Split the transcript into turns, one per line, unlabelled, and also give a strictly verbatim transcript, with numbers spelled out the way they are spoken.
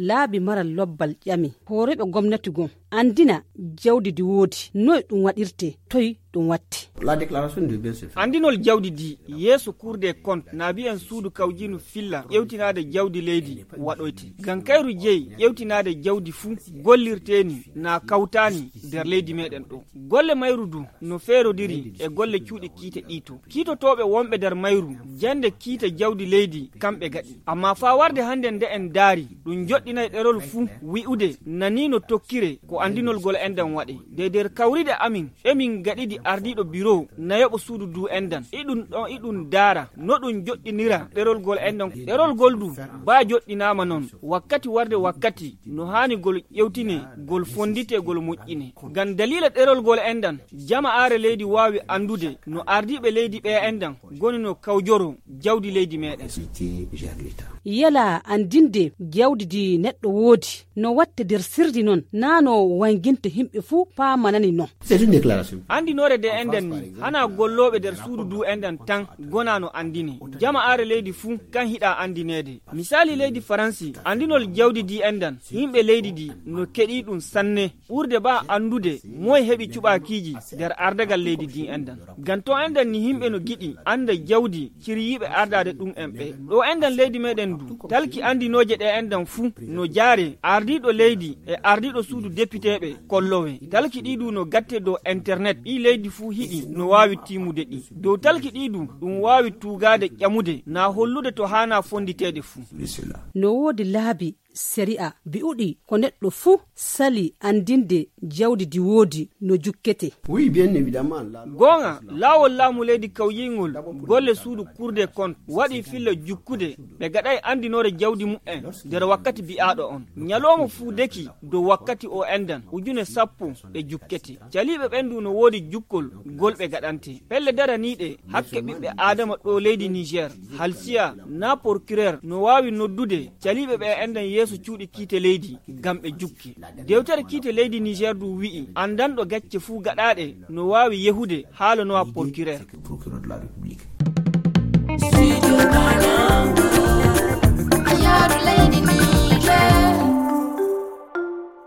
laabi mara lobbal ƴami horeɓe gomnati gon andina jawdi di woodi noy ɗum waɗirte toy ɗum watti.
La déclaration de biens se fait.
Andinol jawdi di yeeso Cour des comptes naabi en suudu kawjinu filla ƴewtinade jawdi leydi waɗoyti gan kayru jeeyi ƴewtinade jawdi fuu gollirteni na kawtani nder leydi meɗen ɗo. Golle mayru du no feerodiri e golle cuuɗi kiite ɗiito kiitotoɓe wonɓe nder mayru jande kiita jawdi leydi kamɓe gaɗi amma fa warde hande nde en daari ɗum joɗɗinay ɗerol fuu wi'ude nanino tokkire ko andinol gol endan waɗe de nder kawride amin emin gaɗiɗi ardiɗo bureau nayoɓo suudu du endan iɗum ɗon iɗum daara no ɗum joɗɗinira ɗerol gol endan ɗerol gol du ba joɗɗinama noon wakkati warde wakkati no hani gol ƴewtine gol fondite gol moƴƴine ngam dalila ɗerol gol endan jama'are leydi wawi andude no ardiɓe leydi ɓe endan goni no kawjoro jawdi leydi meɗen.
Yala andinde jawdi di neɗɗo woodi no watte nder sirdi noon nano wanginta himɓe fuu pamanani non.
C'est une déclaration.
Andinore de enden ni hana golloɓe nder suudu du enden tan gona no andine jama'are leydi fuu kan hiɗa andinede misali leydi faransi andinol jawdi di endan himɓe leydi di no keɗi ɗum sanne ɓurde ba andude moye heɓi cuɓakiji nder ardagal leydi di endan ganto endan ni himɓe no giɗi anda jawdi ciryiɓe ardade ɗum en ɓe ɗo endan leydi meɗen du talki andinoje ɗe endan fuu no jaare ardiɗo leydi e ardiɗo suudu députéɓe kollowe talki ɗiɗu no gatte dow internet ɗi leydi fuu hiɗi no wawi timude ɗi dow talki ɗiɗu ɗum wawi tugade ƴamude na hollude to hana fonditede fuu
no woodi laabi séri'a bi'uɗi ko neɗɗo fuu sali andinde jawdi di woodi no jukkete.
Oui, bien évidemment.
Gonga lawol laamu leydi kawyingol golle suudu Cour des comptes waɗi filla jukkude ɓe gaɗay andinore jawdi mu'en nder wakkati bi'aɗo on ñalowma fuu deki dow wakkati o endan ujune sappo e jukkete jaliɓe ɓendu no woodi jukkol golɓe gaɗante pelle daraniɗe hakke ɓiɓɓe adama ɗo leydi Niger halsiya na procureur no wawi noddude jaliɓe ɓe endan yeeso cuuɗi kiite leydi gam ɓe jukki dewtere kiite leydi Niger du wi'i andanɗo gacce fuu gaɗaɗe no wawi yehude haala no a procureur.